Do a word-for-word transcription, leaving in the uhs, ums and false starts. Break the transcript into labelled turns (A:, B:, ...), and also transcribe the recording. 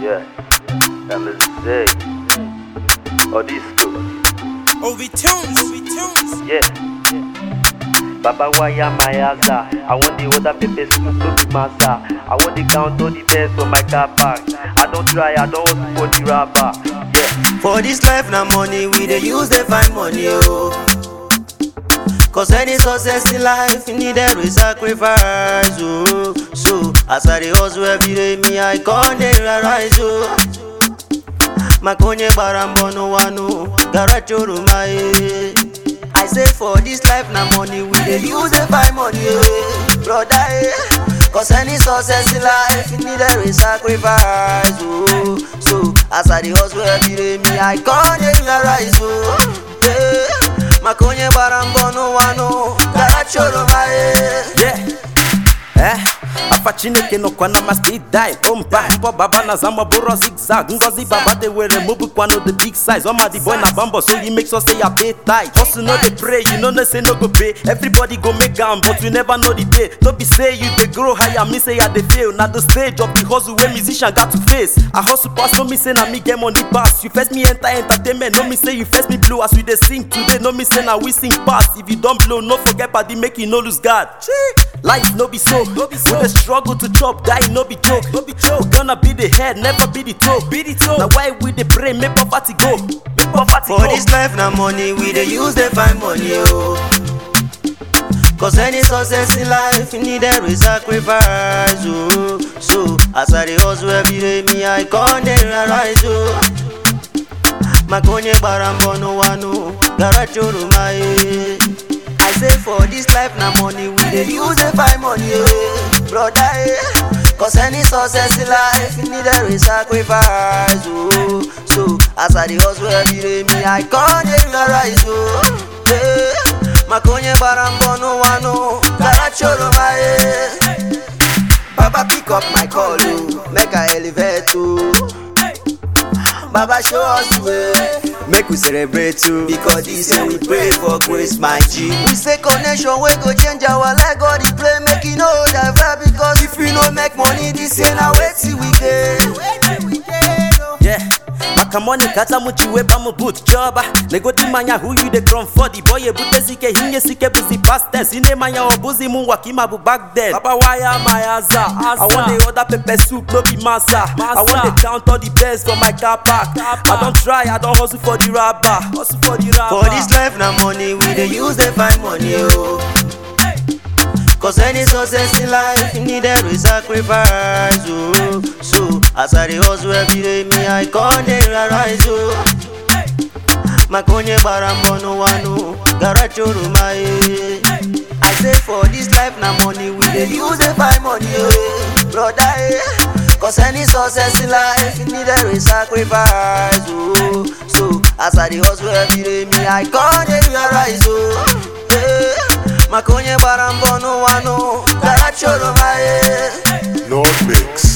A: Yeah, M S A or disco.
B: Ovi tunes, Ovi tunes.
A: Yeah. Baba waya my aza. I want the other people to be massa. I want the count all the best for my car park. I don't try, I don't want for the rapper. Yeah.
C: For this life na money we dey use dey find money oh. Cause any success in life you need every sacrifice oh. So as I dey hustle every day me I can't dey rise oh. Makonye barambono wano garachoro my. I say for this life na money we dey use dey find money oh. Brother eh. Cause any success in life you need every sacrifice oh. So as I dey hustle every day me I can't dey rise oh. Yeah. Makonye barambono wano garachoro my.
D: Yeah. Eh, afa Chineke no kwana ma speed die. Ompa mpo baba na zama buro zigzag. Ngozi baba they were remove kwano the big size. Oma the boy na bambo so he make sure say ya pay tight. Hustle no dey pray, you know no say no go pay. Everybody go make am, but we never know the day. Don't be say you dey grow higher, me say ya dey fail. Na the stage of the hustle where musician got to face. I hustle pass, no me say na me get money pass. You first me enter entertainment, no me say you first me blow. As we dey sing today, no me say na we sing pass. If you don't blow, no forget party make you no lose God. Life no be so. No be so. We dey struggle to chop, die no be joke. No be joke. We gonna be the head, never be the toe. Be the toe. Now why we dey pray, make poverty go. Make poverty
C: For
D: go.
C: this life na money we dey use dey find money oh. Cause any success in life you need every sacrifice oh. So as I dey hustle every day me I can't dey rise oh. Makonye barambono wano garachoro my. I say for this life na money we dey use dey find money oh. Brother eh. Cause any success in life you need every sacrifice oh. So as I dey hustle every day me I can't dey rise oh. Yeah. Makonye barambono wano garachoro my. Baba pick up my call oh. Make I elevate oh. Baba show us the way, make we celebrate too. Because this year we pray for grace, my G. We say connection we go change our life. God the play, make you know that vibe. Because if we no make money this year, now wait till we get.
D: Yeah. Makamone kata muchiwe ba mu boot joba. Nego di manya who you dey come for the boy ebute sike hinye sike busy past tense. Ine manya obuzi mu wakima bu back then. Baba waya my aza. I want the other pepper soup no be massa. I want to count all the best for my car park. I don't try, I don't hustle for the rapper. Hustle for the rapper.
C: For this life na money we dey use dey find money oh. Cause any success in life you need every sacrifice oh. So as I dey hustle every day me I can't dey rise oh. Makonye barambono wano garachoro my. I say for this life na money we dey use dey find money oh. Brother eh. Cause any success in life you need every sacrifice oh. So as I dey hustle every day me I can't dey rise oh. Yeah. Makonye barambono wano garachoro my.
E: Lord Mix.